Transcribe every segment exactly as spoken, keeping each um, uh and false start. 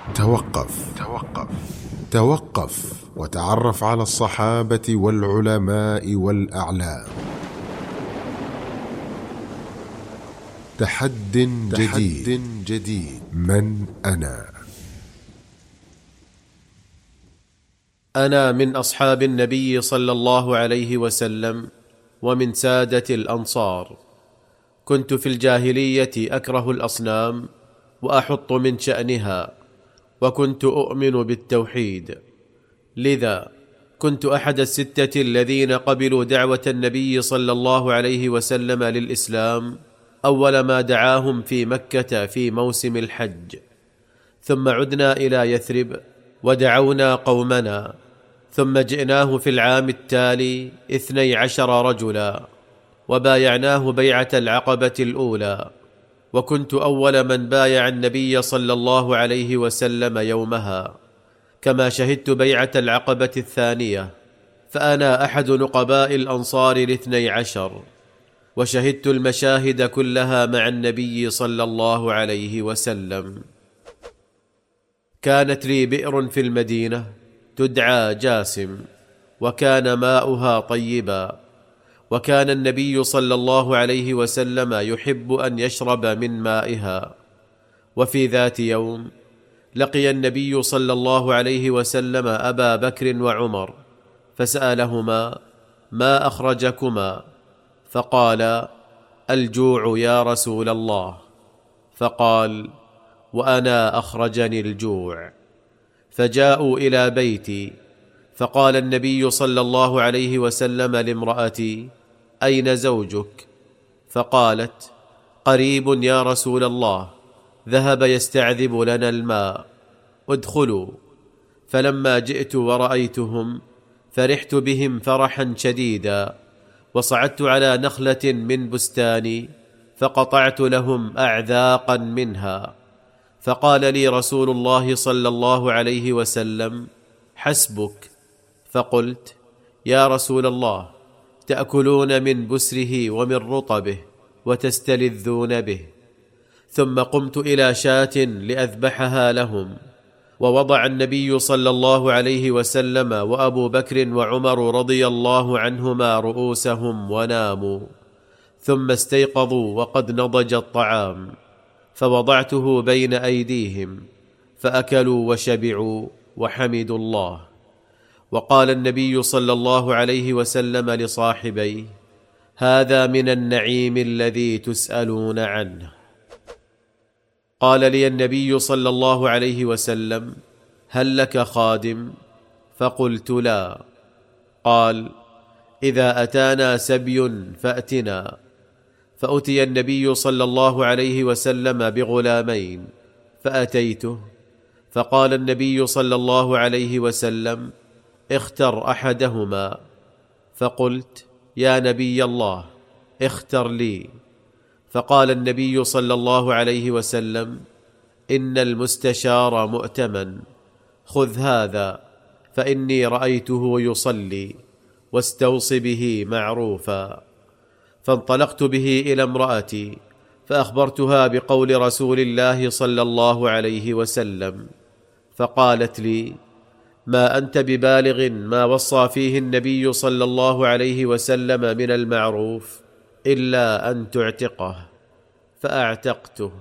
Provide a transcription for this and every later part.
توقف توقف توقف وتعرف على الصحابة والعلماء والأعلام. تحد جديد, جديد من أنا؟ أنا من أصحاب النبي صلى الله عليه وسلم ومن سادة الأنصار. كنت في الجاهلية أكره الأصنام وأحط من شأنها، وكنت أؤمن بالتوحيد، لذا كنت أحد الستة الذين قبلوا دعوة النبي صلى الله عليه وسلم للإسلام أول ما دعاهم في مكة في موسم الحج. ثم عدنا إلى يثرب ودعونا قومنا، ثم جئناه في العام التالي اثني عشر رجلا وبايعناه بيعة العقبة الأولى، وكنت أول من بايع النبي صلى الله عليه وسلم يومها، كما شهدت بيعة العقبة الثانية، فأنا أحد نقباء الأنصار الاثني عشر، وشهدت المشاهد كلها مع النبي صلى الله عليه وسلم. كانت لي بئر في المدينة تدعى جاسم، وكان ماؤها طيبا، وكان النبي صلى الله عليه وسلم يحب أن يشرب من مائها. وفي ذات يوم لقي النبي صلى الله عليه وسلم أبا بكر وعمر، فسألهما: ما أخرجكما؟ فقال: الجوع يا رسول الله. فقال: وأنا أخرجني الجوع. فجاءوا إلى بيتي، فقال النبي صلى الله عليه وسلم لامرأتي: أين زوجك؟ فقالت: قريب يا رسول الله، ذهب يستعذب لنا الماء، ادخلوا. فلما جئت ورأيتهم فرحت بهم فرحا شديدا، وصعدت على نخلة من بستاني فقطعت لهم أعذاقا منها. فقال لي رسول الله صلى الله عليه وسلم: حسبك. فقلت: يا رسول الله، تأكلون من بسره ومن رطبه وتستلذون به. ثم قمت إلى شاة لأذبحها لهم، ووضع النبي صلى الله عليه وسلم وأبو بكر وعمر رضي الله عنهما رؤوسهم وناموا، ثم استيقظوا وقد نضج الطعام، فوضعته بين أيديهم فأكلوا وشبعوا وحمدوا الله. وقال النبي صلى الله عليه وسلم لصاحبيه: هذا من النعيم الذي تسألون عنه. قال لي النبي صلى الله عليه وسلم: هل لك خادم؟ فقلت: لا. قال: إذا أتانا سبي فأتنا. فأتي النبي صلى الله عليه وسلم بغلامين، فأتيته، فقال النبي صلى الله عليه وسلم: اختر أحدهما. فقلت: يا نبي الله، اختر لي. فقال النبي صلى الله عليه وسلم: إن المستشار مؤتمن، خذ هذا فإني رأيته يصلي، واستوص به معروفا. فانطلقت به إلى امرأتي فأخبرتها بقول رسول الله صلى الله عليه وسلم، فقالت لي: ما أنت ببالغ ما وصى فيه النبي صلى الله عليه وسلم من المعروف إلا أن تعتقه. فأعتقته.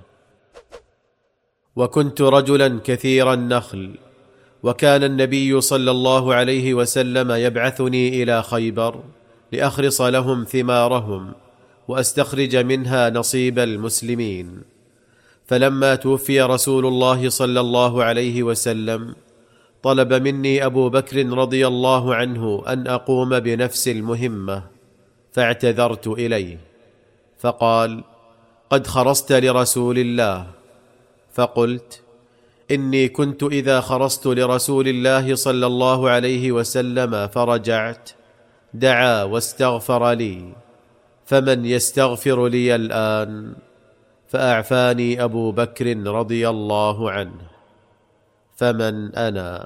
وكنت رجلا كثير النخل، وكان النبي صلى الله عليه وسلم يبعثني إلى خيبر لأخرص لهم ثمارهم وأستخرج منها نصيب المسلمين. فلما توفي رسول الله صلى الله عليه وسلم طلب مني أبو بكر رضي الله عنه أن أقوم بنفس المهمة، فاعتذرت إليه، فقال: قد خرصت لرسول الله. فقلت: إني كنت إذا خرصت لرسول الله صلى الله عليه وسلم فرجعت دعا واستغفر لي، فمن يستغفر لي الآن؟ فأعفاني أبو بكر رضي الله عنه. فمن أنا؟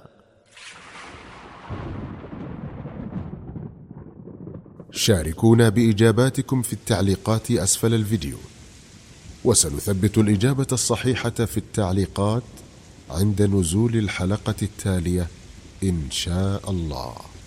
شاركونا بإجاباتكم في التعليقات أسفل الفيديو، وسنثبت الإجابة الصحيحة في التعليقات عند نزول الحلقة التالية إن شاء الله.